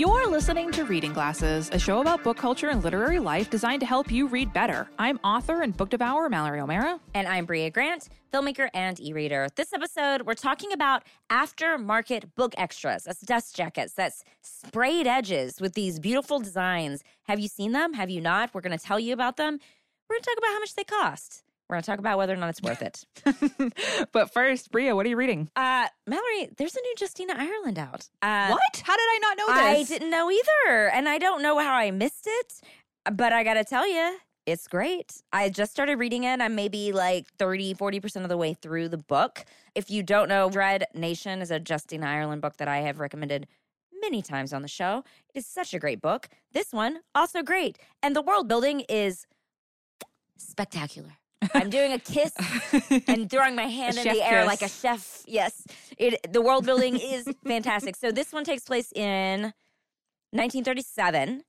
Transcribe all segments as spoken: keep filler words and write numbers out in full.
You're listening to Reading Glasses, a show about book culture and literary life designed to help you read better. I'm author and book devourer Mallory O'Mara. And I'm Brea Grant, filmmaker and e-reader. This episode, we're talking about aftermarket book extras. That's dust jackets, that's sprayed edges with these beautiful designs. Have you seen them? Have you not? We're going to tell you about them. We're going to talk about how much they cost. We're going to talk about whether or not it's worth it. But first, Brea, what are you reading? Uh, Mallory, there's a new Justina Ireland out. Uh, what? How did I not know this? I didn't know either, and I don't know how I missed it, but I got to tell you, it's great. I just started reading it. I'm maybe like thirty, forty percent of the way through the book. If you don't know, Dread Nation is a Justina Ireland book that I have recommended many times on the show. It is such a great book. This one, also great. And the world building is spectacular. I'm doing a kiss and throwing my hand in the air kiss. Like a chef. Yes, it. The world building is fantastic. So this one takes place in nineteen thirty-seven,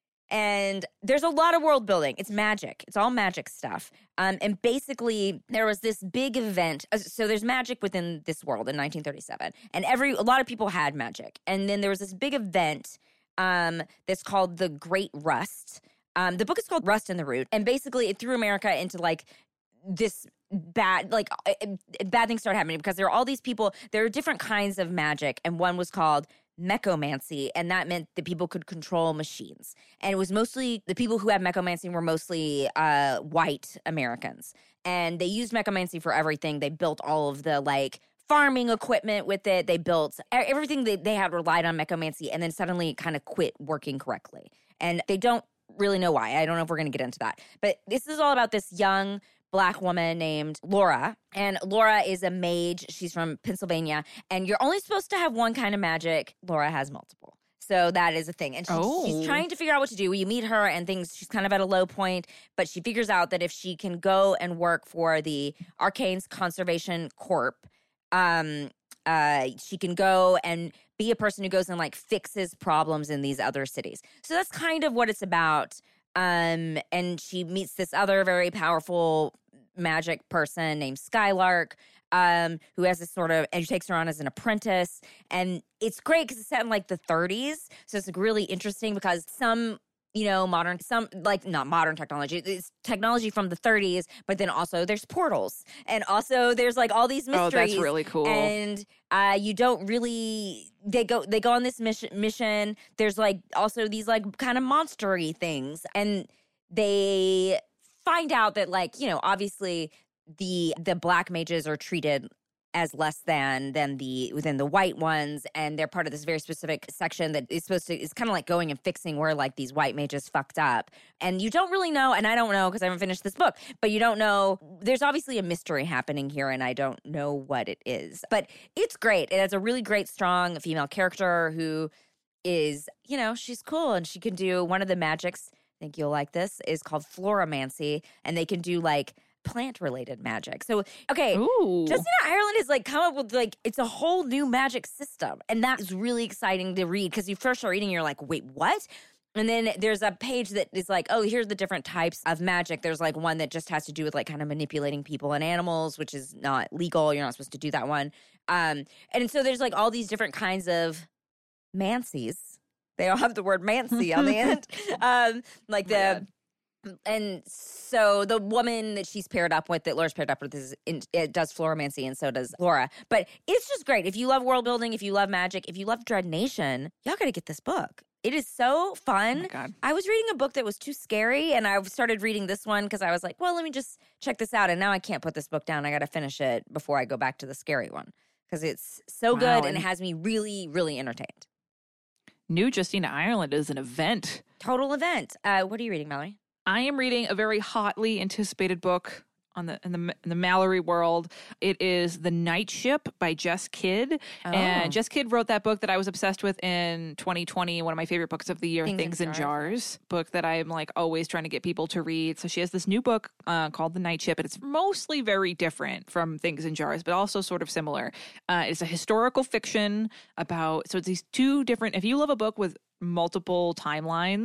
and there's a lot of world building. It's magic. It's all magic stuff. Um, and basically, there was this big event. So there's magic within this world in nineteen thirty-seven, and every a lot of people had magic. And then there was this big event um, that's called the Great Rust. Um, the book is called Rust in the Root, and basically it threw America into like this bad, like uh, bad things started happening because there are all these people, there are different kinds of magic, and one was called mechomancy, and that meant that people could control machines. And it was mostly, the people who had mechomancy were mostly uh, white Americans, and they used mechomancy for everything. They built all of the like farming equipment with it. They built everything they, they had relied on mechomancy, and then suddenly it kind of quit working correctly. And they don't really know why. I don't know if we're going to get into that. But this is all about this young Black woman named Laura. And Laura is a mage. She's from Pennsylvania. And you're only supposed to have one kind of magic. Laura has multiple. So that is a thing. And she, oh. she's trying to figure out what to do. You meet her and things, she's kind of at a low point. But she figures out that if she can go and work for the Arcanes Conservation Corp, um, uh, she can go and be a person who goes and like fixes problems in these other cities. So that's kind of what it's about. Um, and she meets this other very powerful magic person named Skylark, um, who has this sort of, and she takes her on as an apprentice. And it's great because it's set in like the thirties. So it's like really interesting because some, you know, modern, some like not modern technology, it's technology from the thirties, but then also there's portals. And also there's like all these mysteries. Oh, that's really cool. And uh, you don't really, they go, they go on this mission, mission. There's like also these like kind of monster-y things. And they find out that like, you know, obviously the the black mages are treated as less than than the within the white ones, and they're part of this very specific section that is supposed to, it's kind of like going and fixing where like these white mages fucked up. And you don't really know, and I don't know because I haven't finished this book, but you don't know, there's obviously a mystery happening here, and I don't know what it is. But it's great. It has a really great, strong female character who is, you know, she's cool, and she can do one of the magics, I think you'll like this, is called floromancy, and they can do like plant-related magic. So, okay, Ooh. Justina Ireland has like come up with like, it's a whole new magic system. And that is really exciting to read because you first start reading, you're like, wait, what? And then there's a page that is like, oh, here's the different types of magic. There's like one that just has to do with like kind of manipulating people and animals, which is not legal. You're not supposed to do that one. Um, and so there's like all these different kinds of mancies. They all have the word mancy on the end. Um, like the... And so the woman that she's paired up with, that Laura's paired up with, is in, it does floromancy, and so does Laura. But it's just great. If you love world building, if you love magic, if you love Dread Nation, y'all got to get this book. It is so fun. Oh my God. I was reading a book that was too scary, and I started reading this one because I was like, well, let me just check this out. And now I can't put this book down. I got to finish it before I go back to the scary one because it's so wow. good, and it has me really, really entertained. New Justina Ireland is an event. Total event. Uh, what are you reading, Mallory? I am reading a very hotly anticipated book on the in the in the Mallory world. It is The Night Ship by Jess Kidd. Oh. And Jess Kidd wrote that book that I was obsessed with in twenty twenty, one of my favorite books of the year, Things, Things in, in Jars. Jars, book that I'm like always trying to get people to read. So she has this new book uh, called The Night Ship, and it's mostly very different from Things in Jars, but also sort of similar. Uh, it's a historical fiction about, so it's these two different, if you love a book with multiple timelines,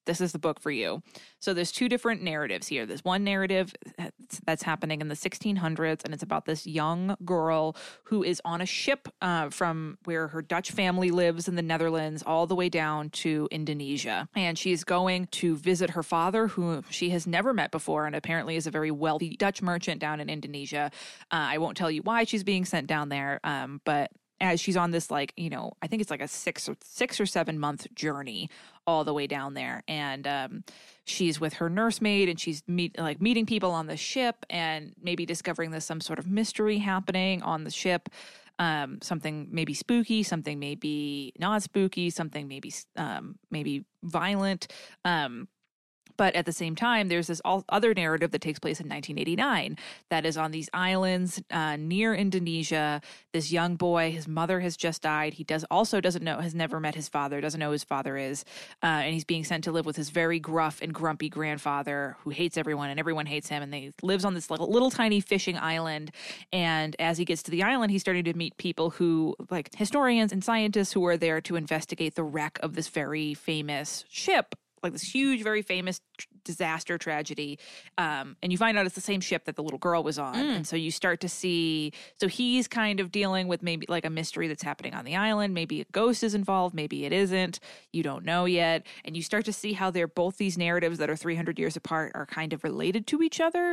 this is the book for you. So there's two different narratives here. There's one narrative that's happening in the sixteen hundreds, and it's about this young girl who is on a ship uh, from where her Dutch family lives in the Netherlands all the way down to Indonesia. And she's going to visit her father, who she has never met before, and apparently is a very wealthy Dutch merchant down in Indonesia. Uh, I won't tell you why she's being sent down there, um, but as she's on this, like, you know, I think it's like a six or six or seven month journey all the way down there. And um, she's with her nursemaid, and she's meet like meeting people on the ship, and maybe discovering there's some sort of mystery happening on the ship. Um, something maybe spooky, something maybe not spooky, something maybe um, maybe violent. Um, But at the same time, there's this all other narrative that takes place in nineteen eighty-nine that is on these islands uh, near Indonesia. This young boy, his mother has just died. He does also doesn't know, has never met his father, doesn't know who his father is. Uh, and he's being sent to live with his very gruff and grumpy grandfather who hates everyone, and everyone hates him. And he lives on this little, little tiny fishing island. And as he gets to the island, he's starting to meet people who, like historians and scientists, who are there to investigate the wreck of this very famous ship, like this huge, very famous tr- disaster tragedy. Um, and you find out it's the same ship that the little girl was on. Mm. And so you start to see, so he's kind of dealing with maybe like a mystery that's happening on the island. Maybe a ghost is involved. Maybe it isn't. You don't know yet. And you start to see how they're both these narratives that are three hundred years apart are kind of related to each other.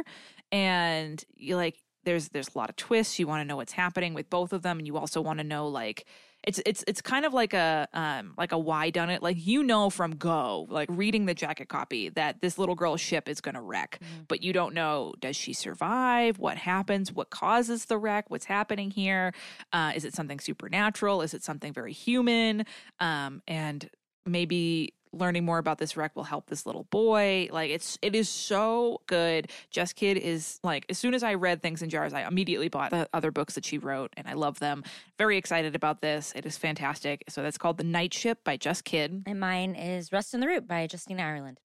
And you like, there's, there's a lot of twists. You want to know what's happening with both of them. And you also want to know, like, It's it's it's kind of like a um like a why done it, like, you know, from go, like reading the jacket copy, that this little girl's ship is going to wreck, mm-hmm. but you don't know, does she survive? What happens? What causes the wreck? What's happening here? Uh, is it something supernatural? Is it something very human? Um, and maybe learning more about this wreck will help this little boy. Like, it's it is so good. Jess Kidd is, like, as soon as I read Things in Jars, I immediately bought the other books that she wrote, and I love them. Very excited about this. It is fantastic. So that's called The Night Ship by Jess Kidd. And mine is Rust in the Root by Justine Ireland.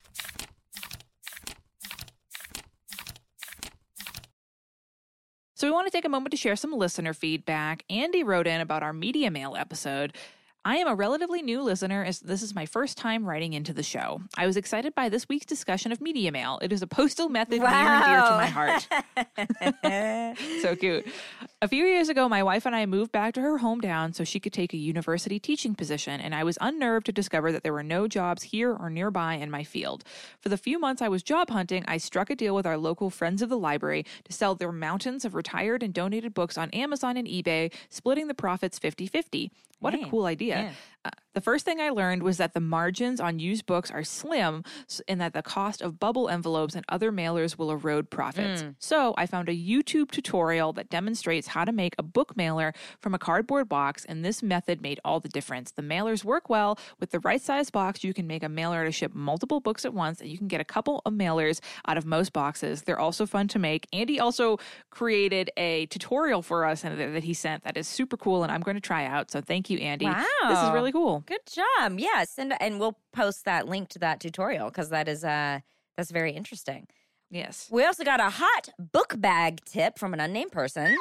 So we want to take a moment to share some listener feedback. Andy wrote in about our Media Mail episode. I am a relatively new listener, as this is my first time writing into the show. I was excited by this week's discussion of Media Mail. It is a postal method wow. near and dear to my heart. So cute. A few years ago, my wife and I moved back to her hometown so she could take a university teaching position, and I was unnerved to discover that there were no jobs here or nearby in my field. For the few months I was job hunting, I struck a deal with our local Friends of the Library to sell their mountains of retired and donated books on Amazon and eBay, splitting the profits fifty-fifty. What hey. a cool idea. Yeah. Uh, the first thing I learned was that the margins on used books are slim, and that the cost of bubble envelopes and other mailers will erode profits. Mm. So I found a YouTube tutorial that demonstrates how to make a book mailer from a cardboard box, and this method made all the difference. The mailers work well. With the right size box, you can make a mailer to ship multiple books at once, and you can get a couple of mailers out of most boxes. They're also fun to make. Andy also created a tutorial for us that he sent that is super cool, and I'm going to try out. So thank you, Andy. Wow. This is really cool. Good job. Yes. And and we'll post that link to that tutorial because that is uh that's very interesting. Yes. We also got a hot book bag tip from an unnamed person.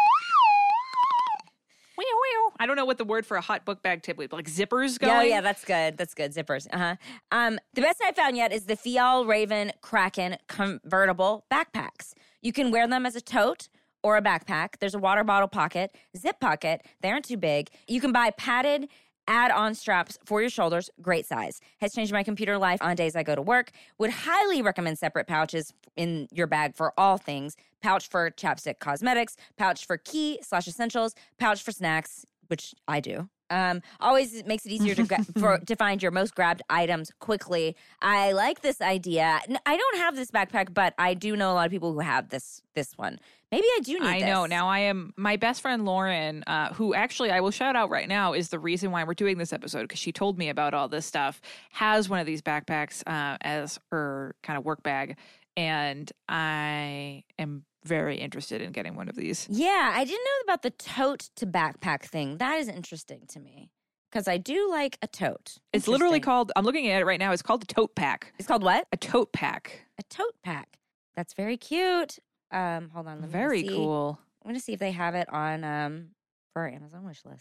I don't know what the word for a hot book bag tip would be. Like zippers going? Oh, yeah, that's good. That's good. Zippers. Uh-huh. Um, the best I've found yet is the Fial Raven Kraken convertible backpacks. You can wear them as a tote or a backpack. There's a water bottle pocket, zip pocket. They aren't too big. You can buy padded add-on straps for your shoulders. Great size. Has changed my computer life on days I go to work. Would highly recommend separate pouches in your bag for all things. Pouch for chapstick cosmetics, pouch for key slash essentials, pouch for snacks, which I do. Um, always makes it easier to gra- for, to find your most grabbed items quickly. I like this idea. I don't have this backpack, but I do know a lot of people who have this this one. Maybe I do need I this. know. Now I am, my best friend Lauren, uh, who actually I will shout out right now, is the reason why we're doing this episode, because she told me about all this stuff, has one of these backpacks uh, as her kind of work bag. And I am very interested in getting one of these. Yeah, I didn't know about the tote to backpack thing. That is interesting to me because I do like a tote. It's literally called, I'm looking at it right now, it's called a tote pack. It's called what? A tote pack. A tote pack. That's very cute. Um, hold on. Let me very see. cool. I'm going to see if they have it on um for our Amazon wish list.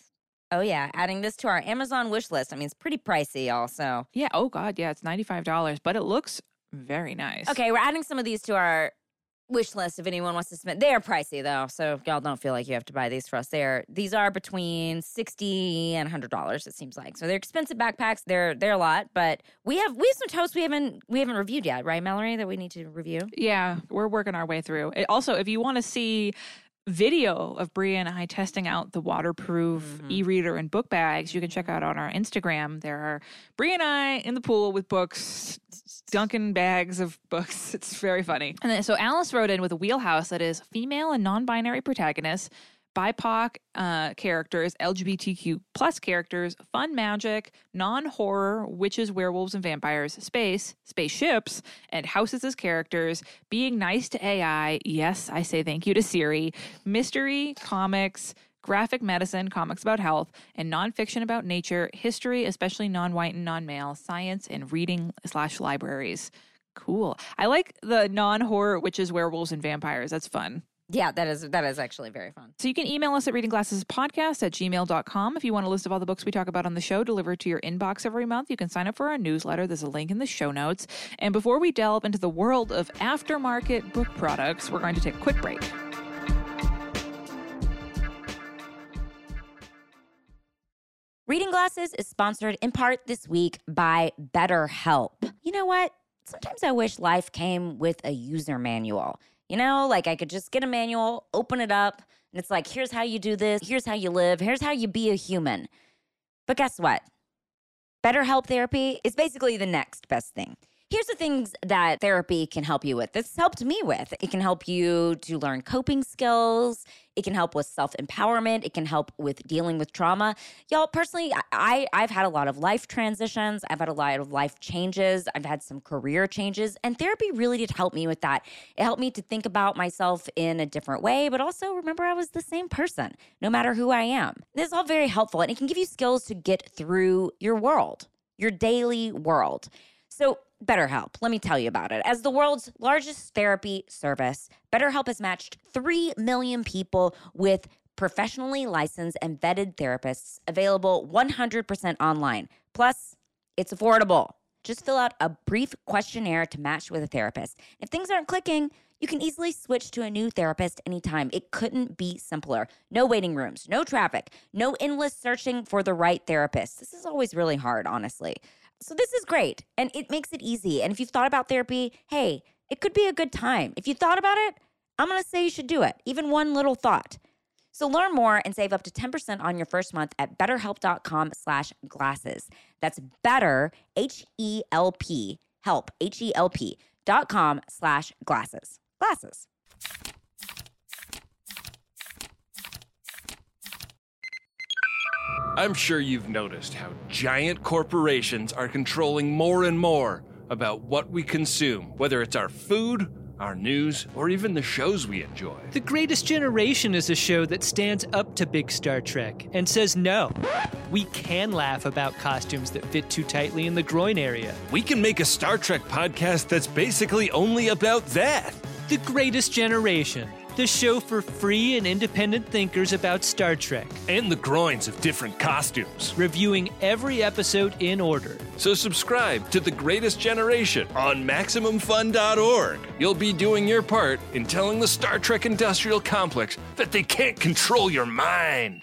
Oh, yeah. Adding this to our Amazon wish list. I mean, it's pretty pricey also. Yeah. Oh, God. Yeah. It's ninety-five dollars, but it looks very nice. Okay. We're adding some of these to our wish list if anyone wants to submit. They are pricey, though, so y'all don't feel like you have to buy these for us. They're, these are between sixty dollars and one hundred dollars, it seems like. So they're expensive backpacks. They're they're a lot, but we have we have some toast we haven't we haven't reviewed yet, right, Mallory, that we need to review? Yeah. We're working our way through. It, also, if you want to see video of Bria and I testing out the waterproof mm-hmm. e-reader and book bags, you can check out on our Instagram. There are Bria and I in the pool with books, dunking bags of books. It's very funny. And then, so Alice wrote in with a wheelhouse that is female and non-binary protagonists, B I P O C uh, characters, L G B T Q plus characters, fun magic, non-horror, witches, werewolves, and vampires, space, spaceships, and houses as characters, being nice to A I, yes, I say thank you to Siri, mystery, comics, graphic medicine, comics about health, and nonfiction about nature, history, especially non-white and non-male, science, and reading slash libraries. Cool. I like the non-horror witches, werewolves, and vampires. That's fun. Yeah, that is that is actually very fun. So you can email us at readingglassespodcast at gmail dot com if you want a list of all the books we talk about on the show delivered to your inbox every month. You can sign up for our newsletter. There's a link in the show notes. And before we delve into the world of aftermarket book products, we're going to take a quick break. Reading Glasses is sponsored in part this week by BetterHelp. You know what? Sometimes I wish life came with a user manual. You know, like I could just get a manual, open it up, and it's like, here's how you do this, here's how you live, here's how you be a human. But guess what? BetterHelp therapy is basically the next best thing. Here's the things that therapy can help you with. This helped me with. It can help you to learn coping skills. It can help with self-empowerment. It can help with dealing with trauma. Y'all, personally, I, I've had a lot of life transitions. I've had a lot of life changes. I've had some career changes. And therapy really did help me with that. It helped me to think about myself in a different way, but also remember I was the same person, no matter who I am. This is all very helpful, and it can give you skills to get through your world, your daily world. So BetterHelp, let me tell you about it. As the world's largest therapy service, BetterHelp has matched three million people with professionally licensed and vetted therapists, available one hundred percent online. Plus, it's affordable. Just fill out a brief questionnaire to match with a therapist. If things aren't clicking, you can easily switch to a new therapist anytime. It couldn't be simpler. No waiting rooms, no traffic, no endless searching for the right therapist. This is always really hard, honestly. So this is great, and it makes it easy. And if you've thought about therapy, hey, it could be a good time. If you thought about it, I'm going to say you should do it, even one little thought. So learn more and save up to ten percent on your first month at betterhelp.com slash glasses. That's better, H E L P, help, H E L P, dot com slash glasses. Glasses. I'm sure you've noticed how giant corporations are controlling more and more about what we consume, whether it's our food, our news, or even the shows we enjoy. The Greatest Generation is a show that stands up to big Star Trek and says no. We can laugh about costumes that fit too tightly in the groin area. We can make a Star Trek podcast that's basically only about that. The Greatest Generation, the show for free and independent thinkers about Star Trek. And the groins of different costumes. Reviewing every episode in order. So subscribe to The Greatest Generation on Maximum Fun dot org. You'll be doing your part in telling the Star Trek industrial complex that they can't control your mind.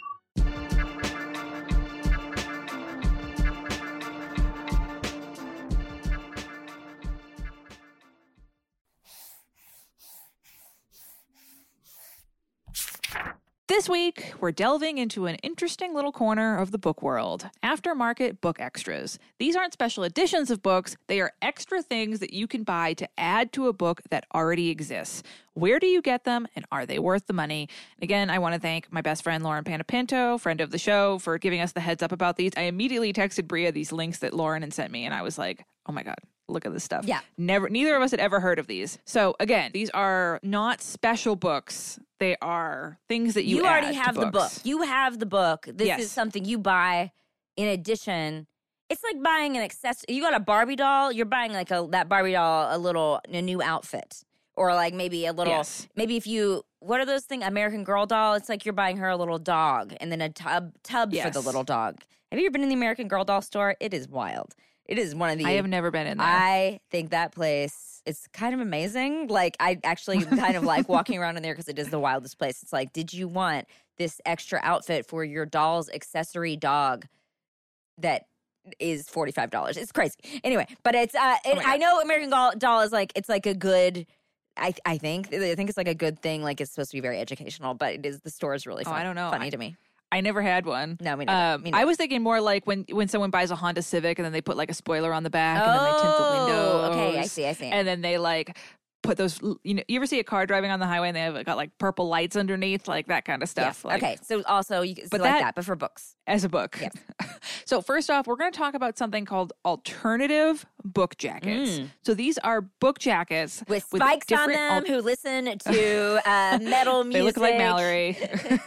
This week, we're delving into an interesting little corner of the book world, aftermarket book extras. These aren't special editions of books, they are extra things that you can buy to add to a book that already exists. Where do you get them, and are they worth the money? Again, I want to thank my best friend Lauren Panapinto, friend of the show, for giving us the heads up about these. I immediately texted Bria these links that Lauren had sent me, and I was like, oh my God. Look at this stuff. Yeah. Never, neither of us had ever heard of these. So again, these are not special books. They are things that you, you add already have to the book. books. You have the book. This Yes. is something you buy in addition. It's like buying an accessory. You got a Barbie doll. You're buying like a that Barbie doll a little a new outfit, or like maybe a little. Yes. Maybe if you what are those things? American Girl doll. It's like you're buying her a little dog and then a tub tub yes. for the little dog. Have you ever been in the American Girl doll store? It is wild. It is one of the. I have never been in there. I think that place is kind of amazing. Like I actually kind of like walking around in there because it is the wildest place. It's like, did you want this extra outfit for your doll's accessory dog that is forty-five dollars? It's crazy. Anyway, but it's uh, it, oh I know American Doll, doll is like it's like a good. I I think I think it's like a good thing. Like it's supposed to be very educational, but it is the store is really fun, oh, I don't know. funny I, to me. I never had one. No, me neither. Um, me neither. I was thinking more like when when someone buys a Honda Civic and then they put like a spoiler on the back and oh, then they tint the windows. Okay, I see, I see. And then they like put those, you know, you ever see a car driving on the highway and they have got like purple lights underneath, like that kind of stuff. Yeah. Like, okay, so also you can but like that- that, but for books. as a book. Yes. So first off, we're going to talk about something called alternative book jackets. Mm. So these are book jackets With spikes on different them, al- who listen to uh, metal music. They look like Mallory.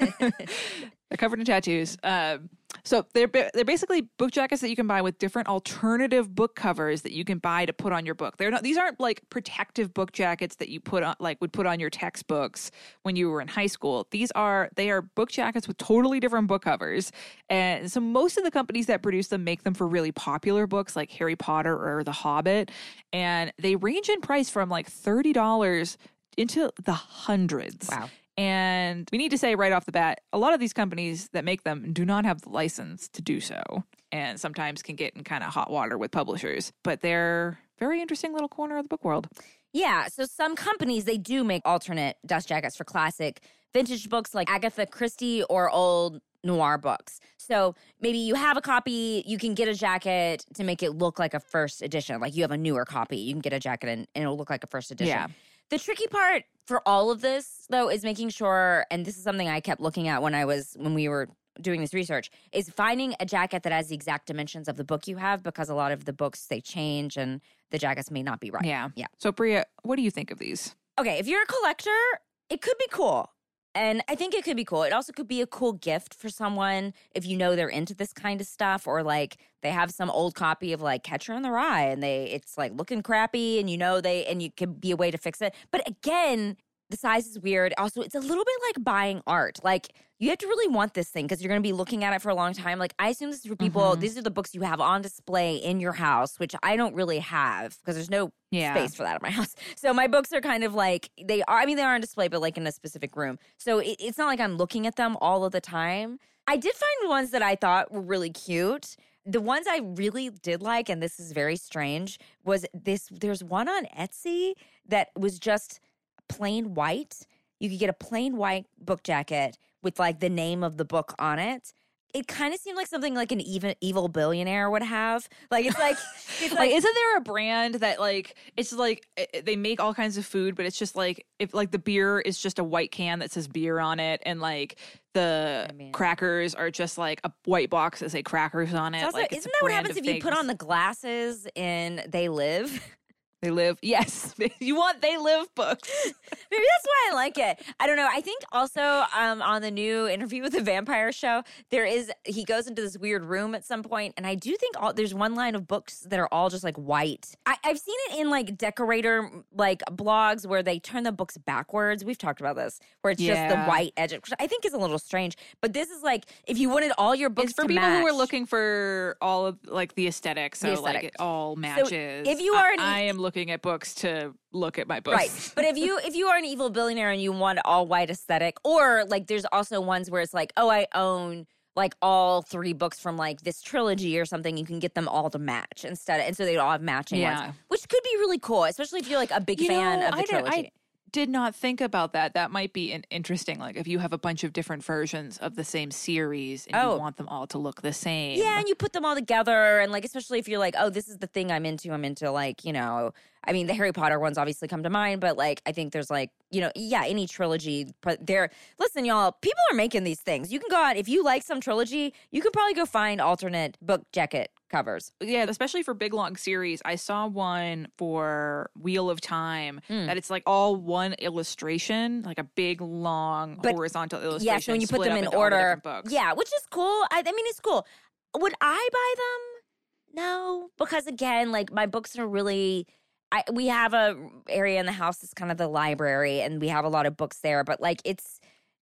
They're covered in tattoos. Um, so they're ba- they're basically book jackets that you can buy with different alternative book covers that you can buy to put on your book. They're not; these aren't like protective book jackets that you put on, like would put on your textbooks when you were in high school. These are they are book jackets with totally different book covers, and so most of the companies that produce them make them for really popular books like Harry Potter or The Hobbit, and they range in price from like thirty dollars into the hundreds. Wow. And we need to say right off the bat, a lot of these companies that make them do not have the license to do so, and sometimes can get in kind of hot water with publishers. But they're very interesting little corner of the book world. Yeah, so some companies, they do make alternate dust jackets for classic vintage books like Agatha Christie or old noir books. So maybe you have a copy, you can get a jacket to make it look like a first edition. Like you have a newer copy, you can get a jacket and, and it'll look like a first edition. Yeah. The tricky part for all of this, though, is making sure, and this is something I kept looking at when I was, when we were doing this research, is finding a jacket that has the exact dimensions of the book you have, because a lot of the books, they change and the jackets may not be right. Yeah. Yeah. So, Bria, what do you think of these? Okay, if you're a collector, it could be cool. And I think it could be cool. It also could be a cool gift for someone if you know they're into this kind of stuff, or like they have some old copy of like Catcher in the Rye and they it's like looking crappy and you know they and you could be a way to fix it. But again, the size is weird. Also, it's a little bit like buying art. Like you have to really want this thing because you're going to be looking at it for a long time. Like I assume this is for people. Mm-hmm. These are the books you have on display in your house, which I don't really have because there's no Yeah. space for that at my house. So my books are kind of like they are. I mean, they are on display, but like in a specific room. So it, it's not like I'm looking at them all of the time. I did find ones that I thought were really cute. The ones I really did like, and this is very strange, was this. There's one on Etsy that was just plain white. You could get a plain white book jacket with like the name of the book on it. It kind of seemed like something like an even evil billionaire would have. Like it's like it's Like, like isn't there a brand that like it's like it, they make all kinds of food, but it's just like if like the beer is just a white can that says beer on it, and like the I mean- crackers are just like a white box that say crackers on it. It's also, like, it's isn't a that what brand happens of if you put things. on the glasses in They Live? They Live? Yes, you want They Live books. Maybe that's why I like it. I don't know. I think also um, on the new Interview with the Vampire show, there is he goes into this weird room at some point, and I do think all, there's one line of books that are all just like white. I, I've seen it in like decorator like blogs where they turn the books backwards. We've talked about this, where it's just the Yeah. white edge, which I think is a little strange. But this is like if you wanted all your books It's for to people who are match- looking for all of like the aesthetic, so The like aesthetic. it all matches. if you I- are an- I, am looking at books to look at my books. Right. But if you if you are an evil billionaire and you want all white aesthetic, or like there's also ones where it's like, oh, I own like all three books from like this trilogy or something, you can get them all to match instead. And so they all have matching Yeah. ones, which could be really cool, especially if you're like a big You fan know, of the I did- trilogy. I did not think about that. That might be an interesting, like if you have a bunch of different versions of the same series and Oh. you want them all to look the same. Yeah, and you put them all together, and like especially if you're like, oh, this is the thing I'm into. I'm into like, you know, I mean, the Harry Potter ones obviously come to mind, but like I think there's like, you know, yeah, any trilogy. But there, listen, y'all, people are making these things. You can go out if you like some trilogy, you can probably go find alternate book jacket covers. Yeah, especially for big long series. I saw one for Wheel of Time Mm. that it's like all one illustration, like a big long But- horizontal illustration. Yeah, so when you put split them up in into all the order, different books. yeah, which is cool. I, I mean, it's cool. Would I buy them? No, because again, like my books are really I we have a area in the house that's kind of the library, and we have a lot of books there. But like, it's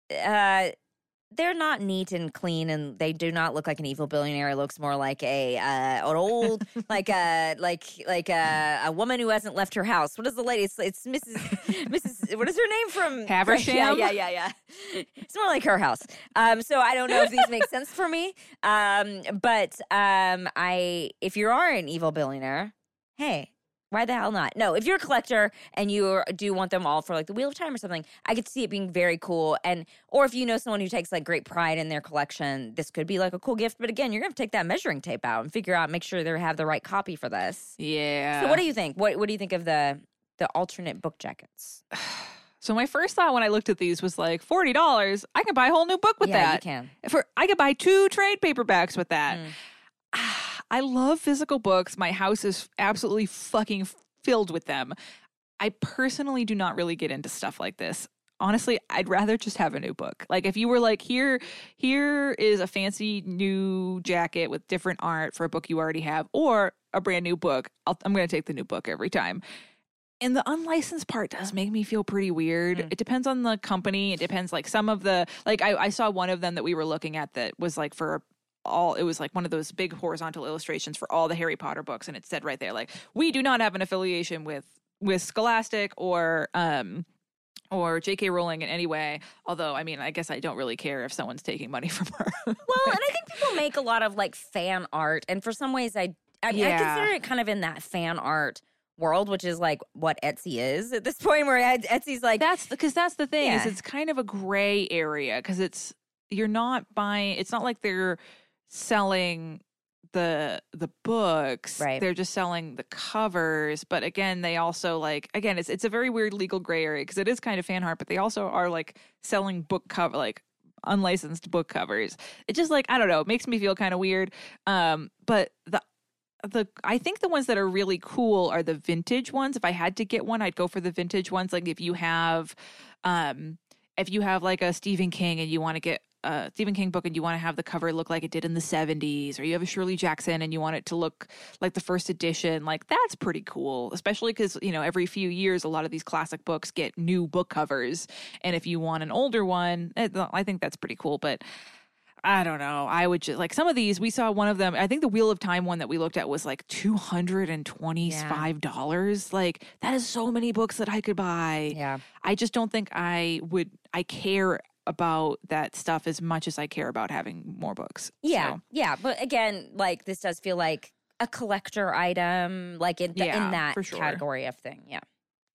uh, they're not neat and clean, and they do not look like an evil billionaire. It looks more like a uh, an old, like a like like a, a woman who hasn't left her house. What is the lady? It's, it's Missus Missus What is her name from Haversham? Yeah, yeah, yeah, yeah. It's more like her house. Um, so I don't know if these make sense for me. Um, but um, I if you are an evil billionaire, hey. Why the hell not? No, if you're a collector and you do want them all for like the Wheel of Time or something, I could see it being very cool. And or if you know someone who takes like great pride in their collection, this could be like a cool gift. But again, you're gonna have to take that measuring tape out and figure out, make sure they have the right copy for this. Yeah. So what do you think? What What do you think of the the alternate book jackets? So my first thought when I looked at these was like forty dollars. I can buy a whole new book with yeah, that. you can. For I could buy two trade paperbacks with that. Mm. I love physical books. My house is absolutely fucking filled with them. I personally do not really get into stuff like this. Honestly, I'd rather just have a new book. Like if you were like, here, here is a fancy new jacket with different art for a book you already have, or a brand new book, I'll, I'm going to take the new book every time. And the unlicensed part does make me feel pretty weird. Mm. It depends on the company. It depends, like some of the, like I, I saw one of them that we were looking at that was like for all, it was like one of those big horizontal illustrations for all the Harry Potter books. And it said right there, like, we do not have an affiliation with, with Scholastic or, um, or J K Rowling in any way. Although, I mean, I guess I don't really care if someone's taking money from her. Well, and I think people make a lot of like fan art. And for some ways, I, I, mean, Yeah. I consider it kind of in that fan art world, which is like what Etsy is at this point, where Etsy's like, that's because that's the thing Yeah. is it's kind of a gray area because it's, you're not buying, it's not like they're selling the the books, Right. They're just selling the covers. But again, they also like, again, it's it's a very weird legal gray area because it is kind of fan art, but they also are like selling book cover, like unlicensed book covers. It just like, I don't know, it makes me feel kind of weird. Um, but the The I think the ones that are really cool are the vintage ones. If I had to get one, I'd go for the vintage ones. Like if you have, um, if you have like a Stephen King and you want to get a Stephen King book and you want to have the cover look like it did in the seventies, or you have a Shirley Jackson and you want it to look like the first edition, like that's pretty cool. Especially because, you know, every few years a lot of these classic books get new book covers, and if you want an older one, I think that's pretty cool. But I don't know. I would just like some of these. We saw one of them. I think the Wheel of Time one that we looked at was like two hundred and twenty-five dollars. Yeah. Like that is so many books that I could buy. Yeah. I just don't think I would. I care about that stuff as much as I care about having more books. Yeah, so. yeah. But again, like this does feel like a collector item, like in, the, Yeah, in that for sure. category of thing. Yeah.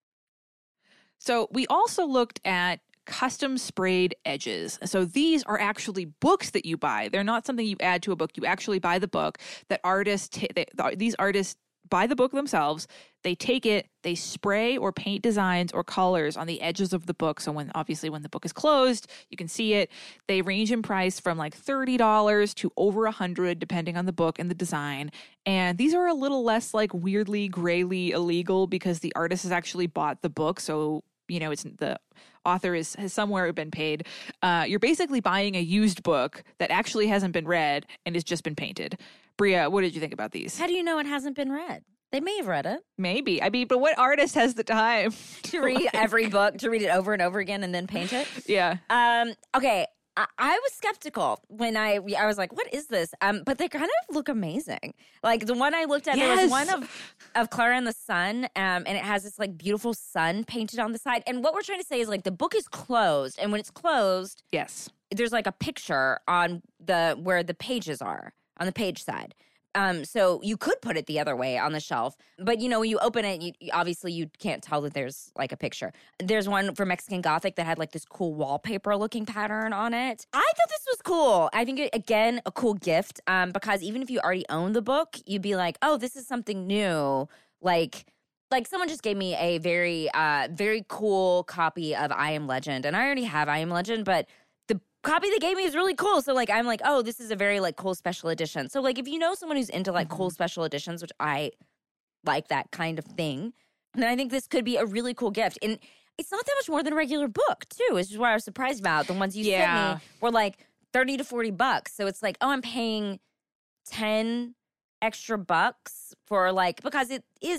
So we also looked at custom sprayed edges. So these are actually books that you buy. They're not something you add to a book. You actually buy the book that artists, t- they, these artists buy the book themselves. They take it, they spray or paint designs or colors on the edges of the book. So when, obviously when the book is closed, you can see it. They range in price from like thirty dollars to over a hundred, depending on the book and the design. And these are a little less like weirdly, grayly illegal because the artist has actually bought the book. So, you know, it's the author is has somewhere been paid. Uh, you're basically buying a used book that actually hasn't been read and has just been painted. Bria, what did you think about these? How do you know it hasn't been read? They may have read it. Maybe. I mean, but what artist has the time to read like... every book, to read it over and over again and then paint it? Yeah. Um. Okay. I, I was skeptical when I I was like, what is this? Um. But they kind of look amazing. Like the one I looked at, yes. there was one of of Clara and the Sun, um, and it has this like beautiful sun painted on the side. And what we're trying to say is like the book is closed, and when it's closed, yes, there's like a picture on the where the pages are on the page side. Um, so you could put it the other way on the shelf, but you know, when you open it, you, obviously you can't tell that there's like a picture. There's one for Mexican Gothic that had like this cool wallpaper looking pattern on it. I thought this was cool. I think, it, again, a cool gift, um, because even if you already own the book, you'd be like, oh, this is something new. Like, like someone just gave me a very, uh, very cool copy of I Am Legend, and I already have I Am Legend, but copy they gave me is really cool. So like I'm like, oh, this is a very like cool special edition. So like if you know someone who's into like mm-hmm. cool special editions, which I like that kind of thing, then I think this could be a really cool gift. And it's not that much more than a regular book too, which is what I was surprised about. The ones you yeah. sent me were like thirty to forty bucks. So it's like, oh, I'm paying ten extra bucks for like, because it is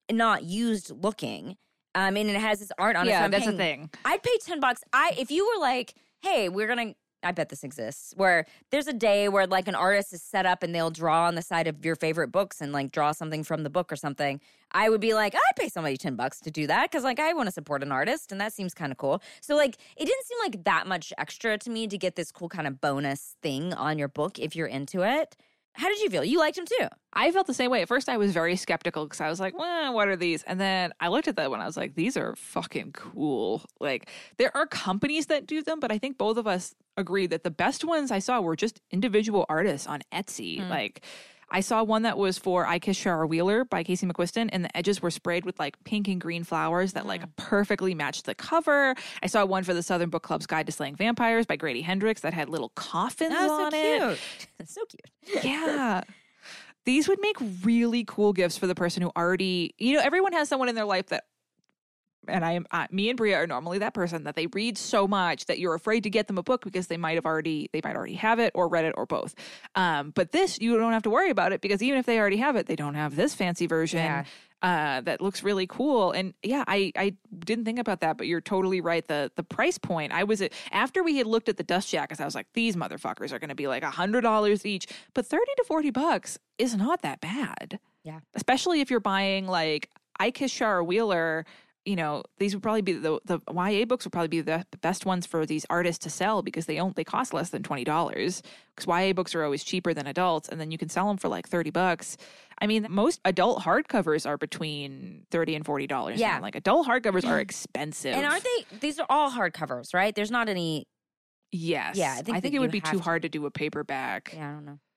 not used looking. Um, and it has this art on it. Yeah, so I'm that's paying, the thing. I'd pay ten bucks. I if you were like, hey, we're gonna. I bet this exists, where there's a day where like an artist is set up and they'll draw on the side of your favorite books and like draw something from the book or something. I would be like, I'd pay somebody ten bucks to do that because like I want to support an artist and that seems kind of cool. So like it didn't seem like that much extra to me to get this cool kind of bonus thing on your book if you're into it. How did you feel? You liked him too. I felt the same way. At first, I was very skeptical because I was like, well, what are these? And then I looked at that one. I was like, these are fucking cool. Like, there are companies that do them, but I think both of us agree that the best ones I saw were just individual artists on Etsy. Mm. Like, I saw one that was for I Kiss Shara Wheeler by Casey McQuiston, and the edges were sprayed with like pink and green flowers that like perfectly matched the cover. I saw one for the Southern Book Club's Guide to Slaying Vampires by Grady Hendrix that had little coffins oh, on so it. Cute. That's so cute. Yeah. These would make really cool gifts for the person who already, you know, everyone has someone in their life that, and I am, uh, me and Bria are normally that person that they read so much that you're afraid to get them a book because they might have already, they might already have it or read it or both. Um, but this, you don't have to worry about it because even if they already have it, they don't have this fancy version yeah. uh, that looks really cool. And yeah, I, I didn't think about that, but you're totally right. The the price point, I was, after we had looked at the dust jackets, I was like, these motherfuckers are going to be like a hundred dollars each, but thirty to forty bucks is not that bad. Yeah. Especially if you're buying like I Kiss Shara Wheeler, you know, these would probably be the the Y A books would probably be the best ones for these artists to sell because they don't they cost less than twenty dollars because Y A books are always cheaper than adults, and then you can sell them for like thirty bucks. I mean, most adult hardcovers are between thirty and forty dollars. Yeah, now. Like adult hardcovers are expensive, and aren't they? These are all hardcovers, right? There's not any. Yes, Yeah, I think, I think it would be too to... hard to do a paperback. Yeah, I don't know.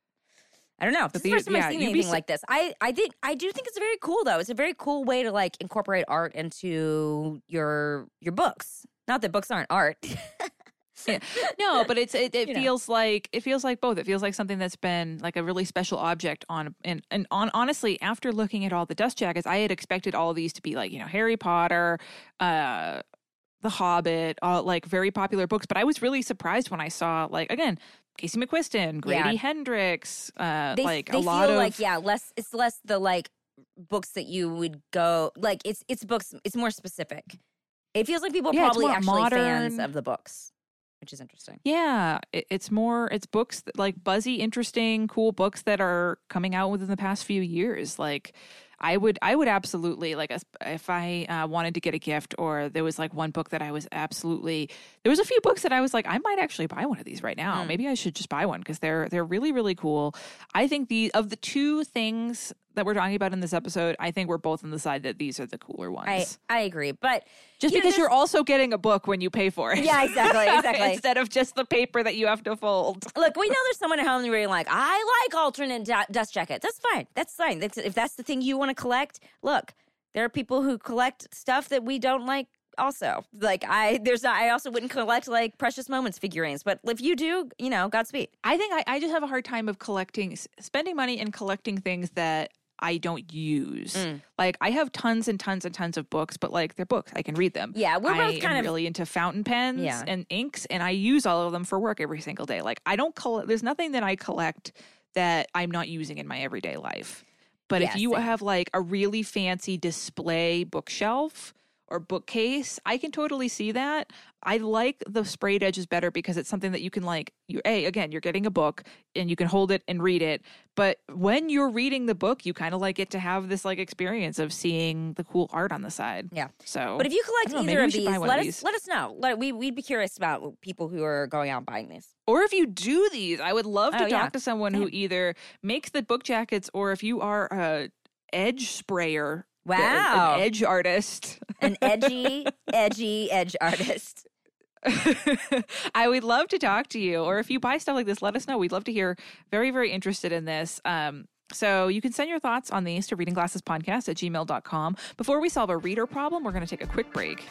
I don't know. This is the the, first time yeah, I've seen anything be... like this. I, I think I do think it's very cool though. It's a very cool way to like incorporate art into your your books. Not that books aren't art. Yeah. No, but it's it, it you feels know. like it feels like both. It feels like something that's been like a really special object on and and on honestly, after looking at all the dust jackets, I had expected all of these to be like, you know, Harry Potter, uh The Hobbit, all like very popular books, but I was really surprised when I saw like again Casey McQuiston, Grady yeah. Hendrix, uh, they, like they a lot feel of like yeah, less. It's less the like books that you would go like. It's it's books. It's more specific. It feels like people are yeah, probably actually modern. fans of the books, which is interesting. Yeah, it, it's more. It's books that, like buzzy, interesting, cool books that are coming out within the past few years. Like I would, I would absolutely like if I uh, wanted to get a gift, or there was like one book that I was absolutely. There was a few books that I was like, I might actually buy one of these right now. Mm. Maybe I should just buy one because they're they're really really cool. I think the of the two things that we're talking about in this episode, I think we're both on the side that these are the cooler ones. I I agree, but just you because know, you're also getting a book when you pay for it. Yeah, exactly, exactly. Instead of just the paper that you have to fold. Look, we know there's someone at home where you're like, I like alternate da- dust jackets. That's fine. That's fine. That's, if that's the thing you want to collect, look, there are people who collect stuff that we don't like. Also, like I, there's not. I also wouldn't collect like Precious Moments figurines, but if you do, you know, Godspeed. I think I, I just have a hard time of collecting, spending money and collecting things that I don't use. Mm. Like I have tons and tons and tons of books, but like they're books. I can read them. Yeah, we're both I kind am of really into fountain pens yeah. and inks, and I use all of them for work every single day. Like I don't collect. There's nothing that I collect that I'm not using in my everyday life. But yeah, if you same. have like a really fancy display bookshelf or bookcase, I can totally see that. I like the sprayed edges better because it's something that you can like, you a again, you're getting a book and you can hold it and read it. But when you're reading the book, you kind of like get to have this like experience of seeing the cool art on the side. Yeah. So, but if you collect know, either of these, let let of us these. let us know. Let, we we'd be curious about people who are going out and buying these. Or if you do these, I would love to oh, talk yeah. to someone yeah. who either makes the book jackets, or if you are a edge sprayer. Wow. An edge artist. An edgy, edgy edge artist. I would love to talk to you. Or if you buy stuff like this, let us know. We'd love to hear. Very, very interested in this. Um, so you can send your thoughts on these to reading glasses podcast at gmail dot com. Before we solve a reader problem, we're going to take a quick break.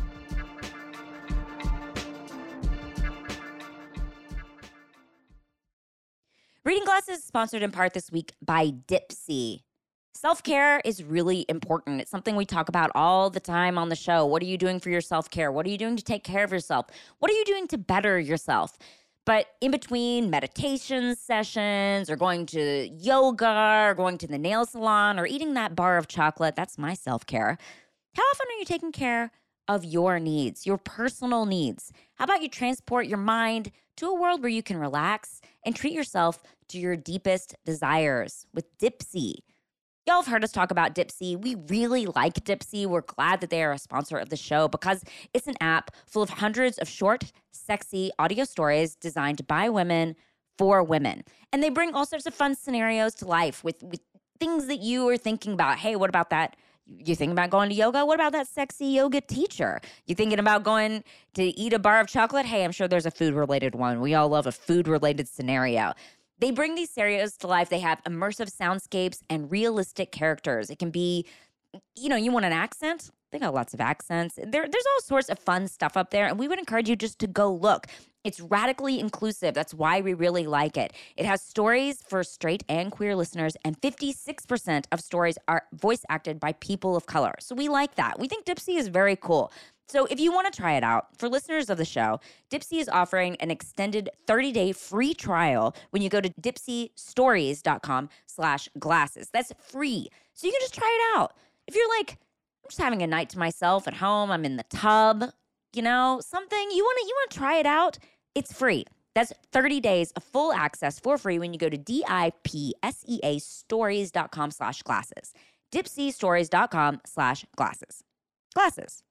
Reading Glasses is sponsored in part this week by Dipsea. Self-care is really important. It's something we talk about all the time on the show. What are you doing for your self-care? What are you doing to take care of yourself? What are you doing to better yourself? But in between meditation sessions or going to yoga or going to the nail salon or eating that bar of chocolate, that's my self-care. How often are you taking care of your needs, your personal needs? How about you transport your mind to a world where you can relax and treat yourself to your deepest desires with Dipsea? Y'all have heard us talk about Dipsea. We really like Dipsea. We're glad that they are a sponsor of the show because it's an app full of hundreds of short, sexy audio stories designed by women for women. And they bring all sorts of fun scenarios to life with, with things that you are thinking about. Hey, what about that? You thinking about going to yoga? What about that sexy yoga teacher? You thinking about going to eat a bar of chocolate? Hey, I'm sure there's a food-related one. We all love a food-related scenario. They bring these scenarios to life. They have immersive soundscapes and realistic characters. It can be, you know, you want an accent? They got lots of accents. There, there's all sorts of fun stuff up there, and we would encourage you just to go look. It's radically inclusive. That's why we really like it. It has stories for straight and queer listeners, and fifty-six percent of stories are voice acted by people of color. So we like that. We think Dipsea is very cool. So if you want to try it out, for listeners of the show, Dipsea is offering an extended thirty-day free trial when you go to dipseastories.com slash glasses. That's free. So you can just try it out. If you're like, I'm just having a night to myself at home, I'm in the tub, you know, something, you want to you want to try it out, it's free. That's thirty days of full access for free when you go to D-I-P-S-E-A stories.com slash glasses. Dipseastories.com slash glasses. Glasses.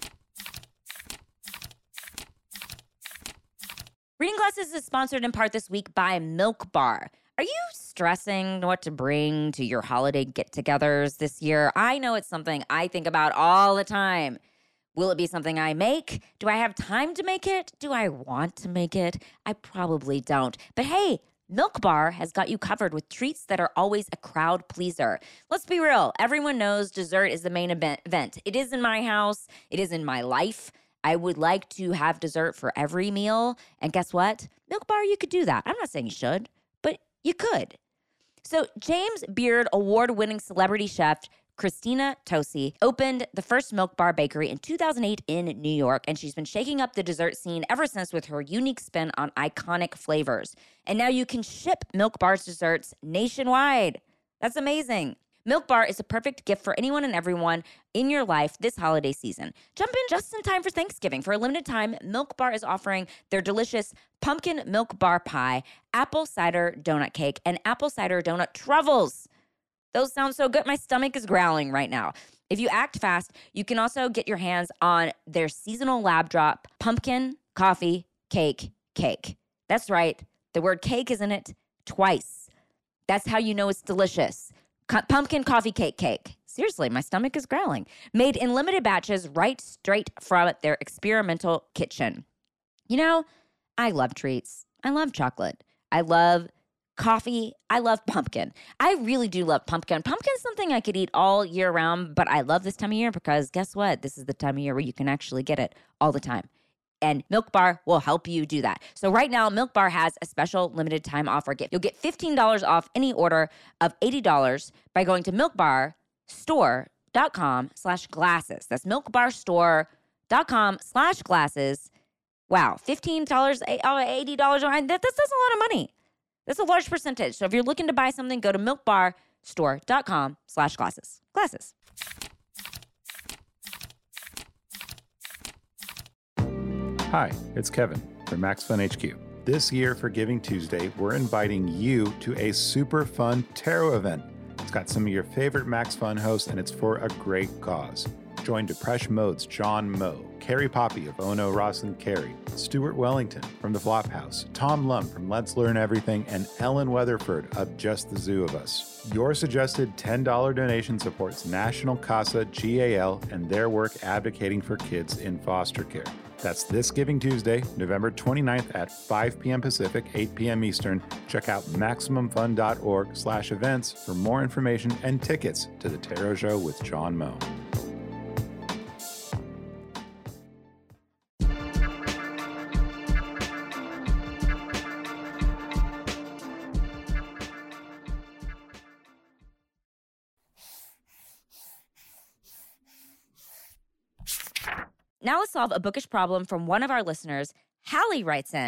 Reading Glasses is sponsored in part this week by Milk Bar. Are you stressing what to bring to your holiday get-togethers this year? I know it's something I think about all the time. Will it be something I make? Do I have time to make it? Do I want to make it? I probably don't. But hey, Milk Bar has got you covered with treats that are always a crowd pleaser. Let's be real. Everyone knows dessert is the main event. It is in my house. It is in my life. I would like to have dessert for every meal. And guess what? Milk Bar, you could do that. I'm not saying you should, but you could. So James Beard award-winning celebrity chef Christina Tosi opened the first Milk Bar bakery in two thousand eight in New York, and she's been shaking up the dessert scene ever since with her unique spin on iconic flavors. And now you can ship Milk Bar's desserts nationwide. That's amazing. Milk Bar is a perfect gift for anyone and everyone in your life this holiday season. Jump in just in time for Thanksgiving. For a limited time, Milk Bar is offering their delicious pumpkin milk bar pie, apple cider donut cake, and apple cider donut truffles. Those sound so good. My stomach is growling right now. If you act fast, you can also get your hands on their seasonal lab drop pumpkin coffee cake cake. That's right. The word cake is in it twice. That's how you know it's delicious. Co- pumpkin coffee cake cake. Seriously, my stomach is growling. Made in limited batches right straight from their experimental kitchen. You know, I love treats. I love chocolate. I love coffee. I love pumpkin. I really do love pumpkin. Pumpkin's something I could eat all year round, but I love this time of year because guess what? This is the time of year where you can actually get it all the time. And Milk Bar will help you do that. So right now, Milk Bar has a special limited time offer. You'll get fifteen dollars off any order of eighty dollars by going to milkbarstore.com slash glasses. That's milkbarstore.com slash glasses. Wow, fifteen dollars, eighty dollars, that, that's, that's a lot of money. That's a large percentage. So if you're looking to buy something, go to milkbarstore.com slash glasses. Glasses. Hi, it's Kevin from Max Fun H Q. This year for Giving Tuesday, we're inviting you to a super fun tarot event. It's got some of your favorite Max Fun hosts, and it's for a great cause. Join Depeche Mode's John Moe, Carrie Poppy of Ono, Ross and Carrie, Stuart Wellington from The Flophouse, Tom Lum from Let's Learn Everything, and Ellen Weatherford of Just the Zoo of Us. Your suggested ten dollars donation supports National CASA G A L and their work advocating for kids in foster care. That's this Giving Tuesday, November twenty-ninth at five p.m. Pacific, eight p.m. Eastern. Check out MaximumFun.org slash events for more information and tickets to the Tarot Show with John Moe. Now let's solve a bookish problem from one of our listeners. Hallie writes in,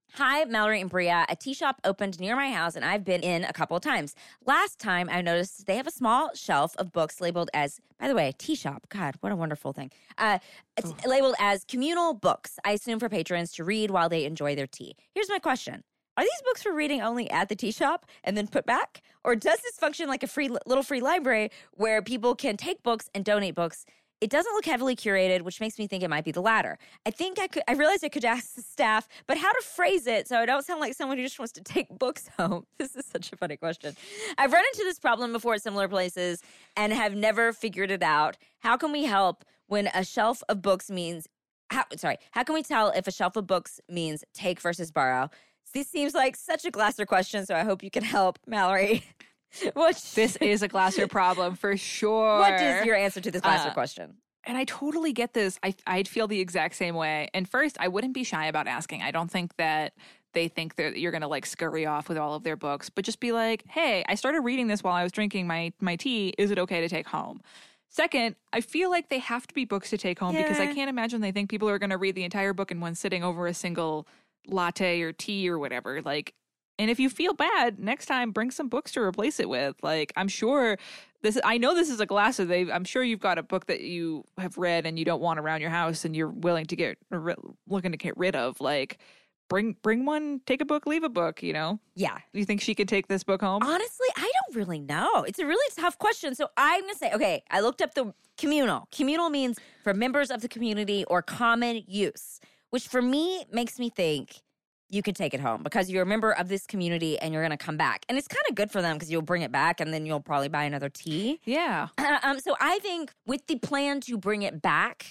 Hi, Mallory and Bria. A tea shop opened near my house, and I've been in a couple of times. Last time, I noticed they have a small shelf of books labeled as, by the way, tea shop. God, what a wonderful thing. Uh, it's oh. labeled as communal books, I assume for patrons to read while they enjoy their tea. Here's my question. Are these books for reading only at the tea shop and then put back? Or does this function like a free little free library where people can take books and donate books? It doesn't look heavily curated, which makes me think it might be the latter. I think I could, I realized I could ask the staff, but how to phrase it so I don't sound like someone who just wants to take books home. This is such a funny question. I've run into this problem before at similar places and have never figured it out. How can we help when a shelf of books means, how, sorry, how can we tell if a shelf of books means take versus borrow? This seems like such a Glasser question, so I hope you can help, Mallory. What? This is a Glasser problem for sure. What is your answer to this Glasser uh, question? And I totally get this. I, I'd feel the exact same way. And first, I wouldn't be shy about asking. I don't think that they think that you're going to like scurry off with all of their books, but just be like, hey, I started reading this while I was drinking my, my tea. Is it okay to take home? Second, I feel like they have to be books to take home yeah. because I can't imagine they think people are going to read the entire book in one sitting over a single latte or tea or whatever. Like, and if you feel bad, next time bring some books to replace it with. Like, I'm sure this, I know this is a Glasser. They, I'm sure you've got a book that you have read and you don't want around your house and you're willing to get, looking to get rid of. Like, bring, bring one, take a book, leave a book, you know? Yeah. Do you think she could take this book home? Honestly, I don't really know. It's a really tough question. So I'm going to say, okay, I looked up the communal. Communal means for members of the community or common use, which for me makes me think you can take it home because you're a member of this community and you're going to come back. And it's kind of good for them because you'll bring it back and then you'll probably buy another tea. Yeah. Uh, um. So I think with the plan to bring it back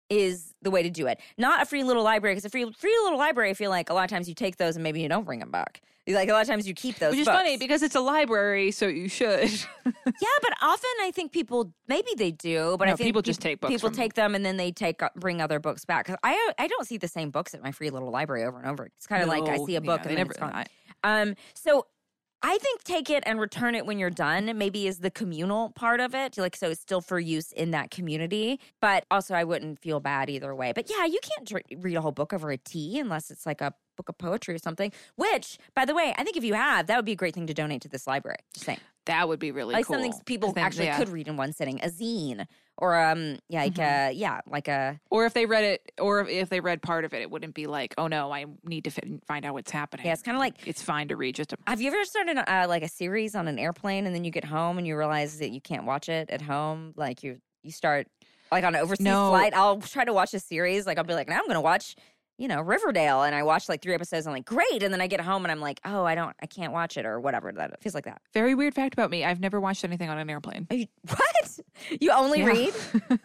is the way to do it. Not a free little library, because a free, free little library, I feel like a lot of times you take those and maybe you don't bring them back. Like a lot of times you keep those Which is books. funny because it's a library, so you should. Yeah, but often I think people, maybe they do, but no, I think people just take books People from take them and then they take bring other books back. Because I, I don't see the same books at my free little library over and over. It's kind of no, like I see a book yeah, and then never, it's gone. I, Um, so I think take it and return it when you're done maybe is the communal part of it. Like, so it's still for use in that community. But also I wouldn't feel bad either way. But yeah, you can't dr- read a whole book over a tea unless it's like a book of poetry or something. Which, by the way, I think if you have, that would be a great thing to donate to this library. Just saying. That would be really like cool. Like something people then, actually yeah. could read in one sitting. A zine. Or, um, yeah, like mm-hmm. a, yeah, like a... Or if they read it, or if they read part of it, it wouldn't be like, oh no, I need to fit, find out what's happening. Yeah, it's kind of like... It's fine to read just a... Have you ever started, uh, like, a series on an airplane and then you get home and you realize that you can't watch it at home? Like, you you start, like, on an overseas no. flight, I'll try to watch a series. Like, I'll be like, now I'm going to watch... you know, Riverdale, and I watched like three episodes, and I'm like, great, and then I get home, and I'm like, oh, I don't, I can't watch it, or whatever, that feels like that. Very weird fact about me, I've never watched anything on an airplane. You, what? You only yeah. read?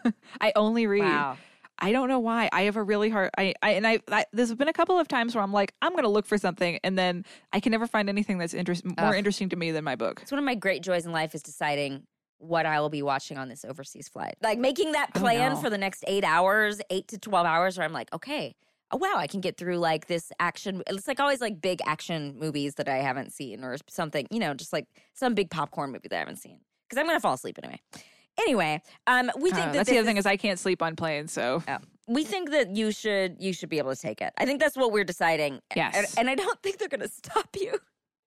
I only read. Wow. I don't know why. I have a really hard, I, I and I, I, there's been a couple of times where I'm like, I'm going to look for something, and then I can never find anything that's interest, more Ugh. interesting to me than my book. It's one of my great joys in life is deciding what I will be watching on this overseas flight. Like, making that plan oh, no. for the next eight hours, eight to twelve hours, where I'm like, okay, oh, wow, I can get through like this action. It's like always like big action movies that I haven't seen or something, you know, just like some big popcorn movie that I haven't seen because I'm going to fall asleep anyway. Anyway, um, we think uh, that that's the other is, thing is I can't sleep on planes, so. Oh, we think that you should you should be able to take it. I think that's what we're deciding. Yes. And, and I don't think they're going to stop you.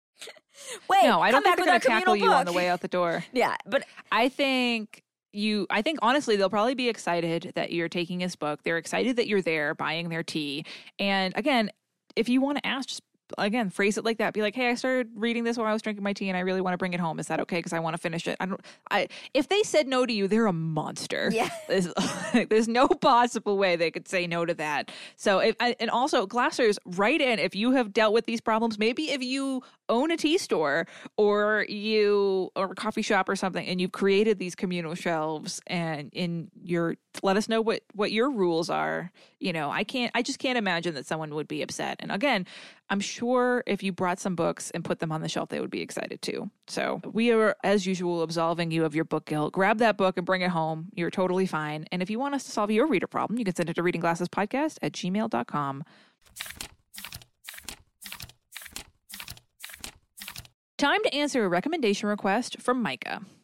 Wait, no, I don't think they're going to tackle you book. on the way out the door. Yeah, but I think you, I think honestly, they'll probably be excited that you're taking his book. They're excited that you're there buying their tea. And again, if you want to ask, just again, phrase it like that. Be like, hey, I started reading this while I was drinking my tea and I really want to bring it home. Is that okay? Because I want to finish it. I don't, I, if they said no to you, they're a monster. Yeah. There's, there's no possible way they could say no to that. So, if, and also Glassers, write in if you have dealt with these problems. Maybe if you own a tea store or you, or a coffee shop or something, and you've created these communal shelves and in your, let us know what, what your rules are. You know, I can't, I just can't imagine that someone would be upset. And again, I'm sure if you brought some books and put them on the shelf, they would be excited too. So we are, as usual, absolving you of your book guilt. Grab that book and bring it home. You're totally fine. And if you want us to solve your reader problem, you can send it to reading glasses podcast at gmail dot com. Time to answer a recommendation request from Micah.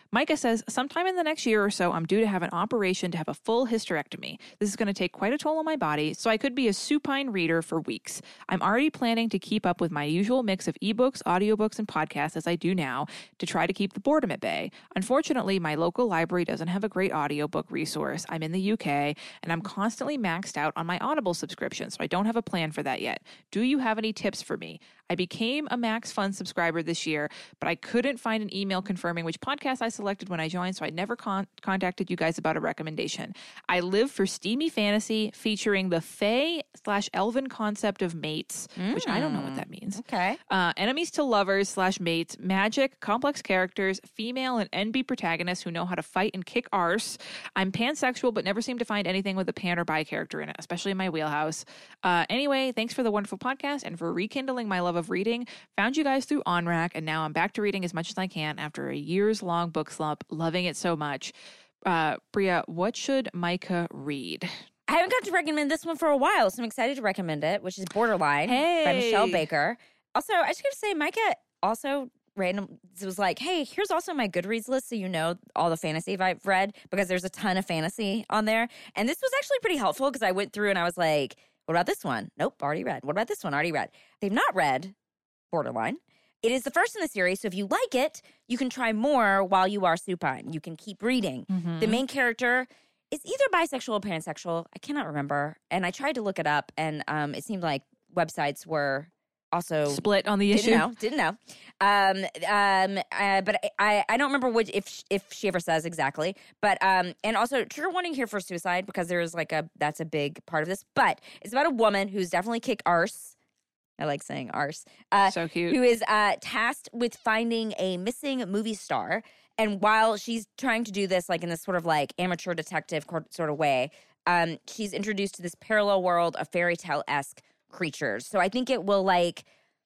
Micah says, sometime in the next year or so, I'm due to have an operation to have a full hysterectomy. This is going to take quite a toll on my body, so I could be a supine reader for weeks. I'm already planning to keep up with my usual mix of ebooks, audiobooks, and podcasts as I do now to try to keep the boredom at bay. Unfortunately, my local library doesn't have a great audiobook resource. I'm in the U K, and I'm constantly maxed out on my Audible subscription, so I don't have a plan for that yet. Do you have any tips for me? I became a Max Fun subscriber this year, but I couldn't find an email confirming which podcast I selected when I joined, so I never con- contacted you guys about a recommendation. I live for steamy fantasy featuring the fae slash elven concept of mates, mm. which I don't know what that means. Okay. Uh, enemies to lovers slash mates, magic, complex characters, female and N B protagonists who know how to fight and kick arse. I'm pansexual, but never seem to find anything with a pan or bi character in it, especially in my wheelhouse. Uh, anyway, thanks for the wonderful podcast and for rekindling my love of reading. Found you guys through OnRack, and now I'm back to reading as much as I can after a years long book slump. Loving it so much. Uh, Bria, what should Micah read? I haven't got to recommend this one for a while, so I'm excited to recommend it, which is Borderline hey. by Michelle Baker. Also, I just got to say, Micah also random was like, hey, here's also my Goodreads list so you know all the fantasy I've read, because there's a ton of fantasy on there. And this was actually pretty helpful because I went through and I was like, what about this one? Nope, already read. What about this one? Already read. They've not read Borderline. It is the first in the series, so if you like it, you can try more while you are supine. You can keep reading. Mm-hmm. The main character is either bisexual or pansexual. I cannot remember. And I tried to look it up, and um, it seemed like websites were also split on the didn't issue. Know, didn't know. Um, um, uh, but I, I don't remember which if if she ever says exactly. But um, and also trigger warning here for suicide, because there is like a that's a big part of this. But it's about a woman who's definitely kick arse. I like saying arse. Uh, so cute. Who is uh, tasked with finding a missing movie star. And while she's trying to do this, like in this sort of like amateur detective sort of way, um, she's introduced to this parallel world of fairy tale-esque creatures. So I think it will like,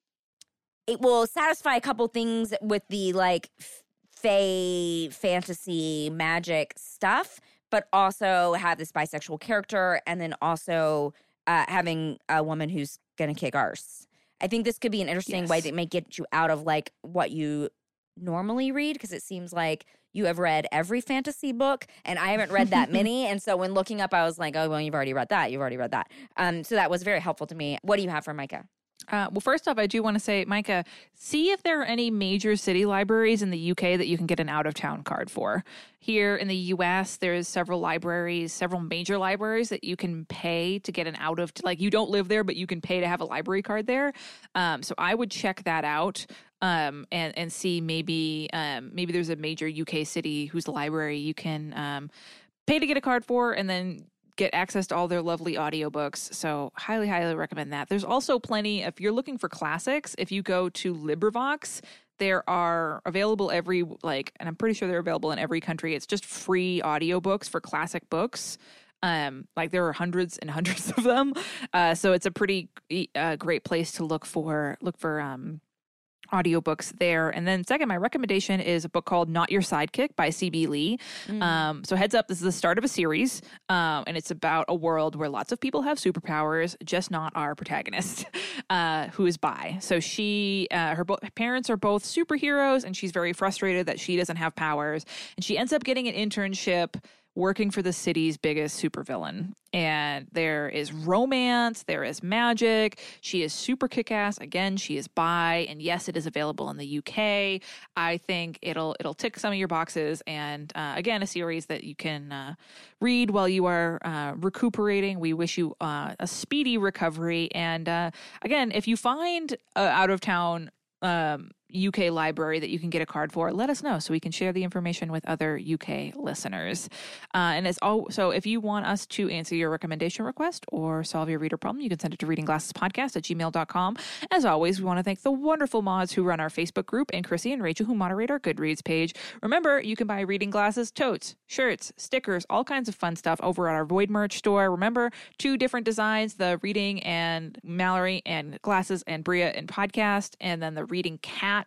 it will satisfy a couple things with the like fae, fantasy, magic stuff, but also have this bisexual character, and then also uh, having a woman who's gonna kick arse. I think this could be an interesting yes. way that may get you out of like what you normally read, because it seems like you have read every fantasy book and I haven't read that many. And so when looking up, I was like, oh, well, you've already read that. You've already read that. Um, so that was very helpful to me. What do you have for Micah? Uh, well, first off, I do want to say, Micah, see if there are any major city libraries in the U K that you can get an out-of-town card for. Here in the U S, there's several libraries, several major libraries that you can pay to get an out of, like you don't live there, but you can pay to have a library card there. Um, so I would check that out. Um, and, and see maybe um, maybe there's a major U K city whose library you can um, pay to get a card for, and then get access to all their lovely audiobooks. So highly, highly recommend that. There's also plenty, if you're looking for classics, if you go to LibriVox, there are available every, like, and I'm pretty sure they're available in every country. It's just free audiobooks for classic books. Um, like there are hundreds and hundreds of them. Uh, so it's a pretty uh, great place to look for, look for, um, audiobooks there. And then second, my recommendation is a book called Not Your Sidekick by C B Lee. Mm. Um, so heads up, this is the start of a series, um, and it's about a world where lots of people have superpowers, just not our protagonist, uh, who is bi. So she, uh, her bo- parents are both superheroes, and she's very frustrated that she doesn't have powers. And she ends up getting an internship working for the city's biggest supervillain. And there is romance, there is magic. She is super kick-ass. Again, she is bi, and yes, it is available in the U K. I think it'll it'll tick some of your boxes. And uh, again, a series that you can uh, read while you are uh, recuperating. We wish you uh, a speedy recovery. And uh, again, if you find uh, out of town um, U K library that you can get a card for, let us know so we can share the information with other U K listeners. Uh, and as all, so if you want us to answer your recommendation request or solve your reader problem, you can send it to readingglassespodcast at gmail dot com. As always, we want to thank the wonderful mods who run our Facebook group, and Chrissy and Rachel who moderate our Goodreads page. Remember, you can buy reading glasses, totes, shirts, stickers, all kinds of fun stuff over at our Void merch store. Remember, two different designs, the reading and Mallory and glasses and Bria and podcast, and then the reading cat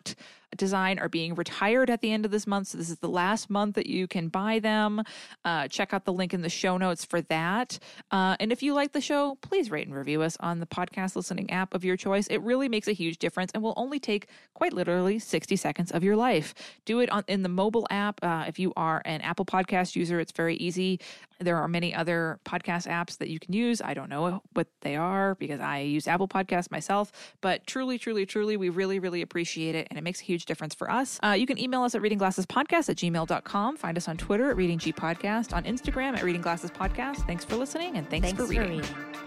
design are being retired at the end of this month. So this is the last month that you can buy them. Uh, check out the link in the show notes for that. Uh, and if you like the show, please rate and review us on the podcast listening app of your choice. It really makes a huge difference and will only take quite literally sixty seconds of your life. Do it on in the mobile app. Uh, if you are an Apple Podcast user, it's very easy. There are many other podcast apps that you can use. I don't know what they are because I use Apple Podcasts myself, but truly, truly, truly, we really, really appreciate it, and it makes a huge difference for us. Uh, you can email us at readingglassespodcast at gmail dot com. Find us on Twitter at readinggpodcast, on Instagram at readingglassespodcast. Thanks for listening, and thanks, Thanks for reading. For reading.